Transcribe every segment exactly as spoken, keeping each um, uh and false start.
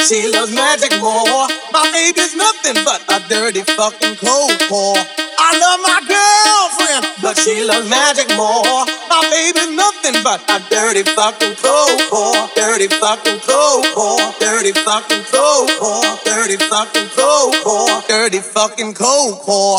She loves magic more. My baby's nothing but a dirty fucking cold core. I love my girlfriend, but she loves magic more. My baby's nothing but a dirty fucking cold core. Dirty fucking cold core. Dirty fucking cold core. Dirty fucking cold core. Dirty fucking cold core.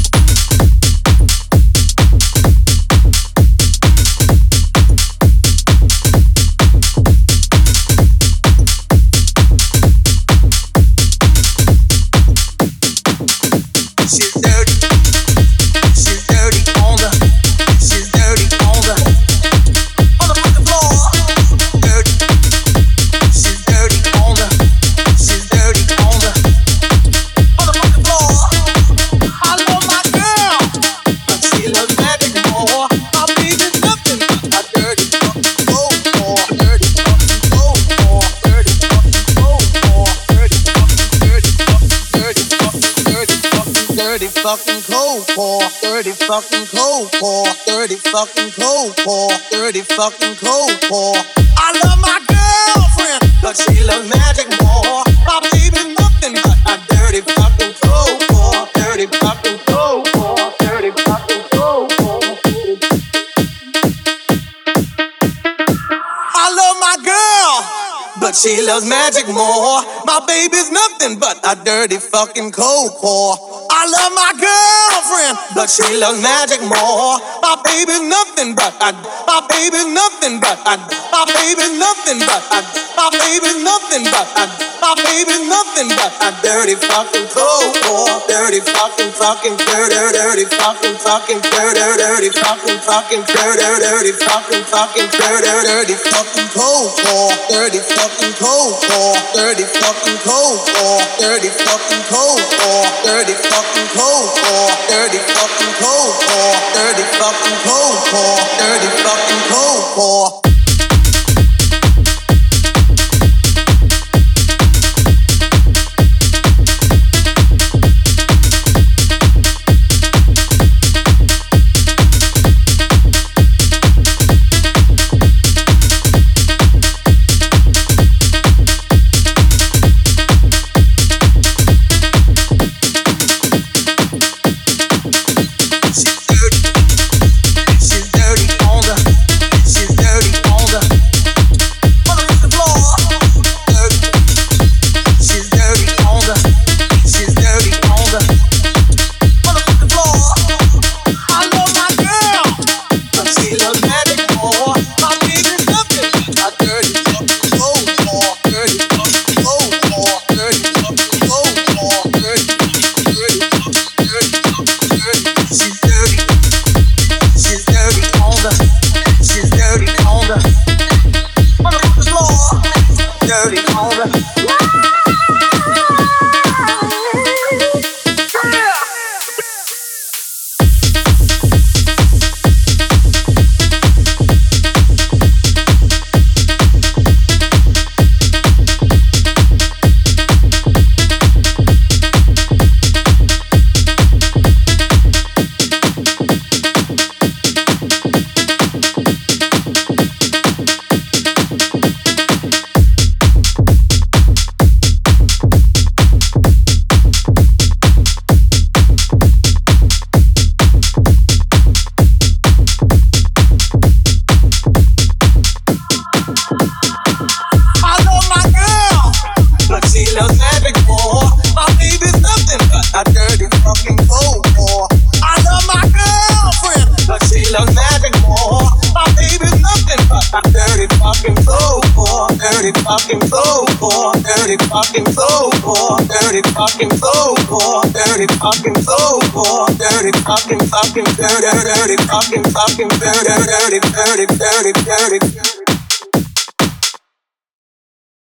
She's dirty. She's dirty on the. She's dirty on the. On the fucking floor. Dirty. She's dirty on the. She's dirty on the. On the fucking floor. I love my girl, but she loves magic more. My baby's nothing but a dirty fucking cold core. Dirty fucking cold core. Dirty fucking cold core. Dirty fucking dirty fucking dirty fucking dirty fucking dirty fucking cold core. Dirty fucking cold core. Dirty fucking cold core. Dirty fucking cold core. I love my girlfriend, but she loves magic more. My baby's nothing but a dirty fucking cold core. Dirty fucking cold core. Dirty fucking cold core. I love my girl, but she loves magic more. My baby's nothing but a dirty fucking cold core. I love my girlfriend, but she loves magic more. My baby's nothing but a, my baby's nothing but a, my baby's nothing but a, my baby's nothing but a, my baby's nothing but a dirty fucking cold core. Dirty fucking fucking dirty dirty fucking fucking dirty dirty fucking fucking dirty dirty fucking fucking dirty dirty fucking cold core. Dirty fucking cold core. Dirty fucking cold core. Dirty fucking cold core. Dirty fucking cold core. Dirty fucking cold core. Dirty fucking cold core. Dirty fucking cold core. Fucking cold core, dirty fucking cold core, dirty fucking cold core, dirty fucking cold core, dirty fucking fucking dirty dirty fucking fucking dirty dirty dirty dirty dirty.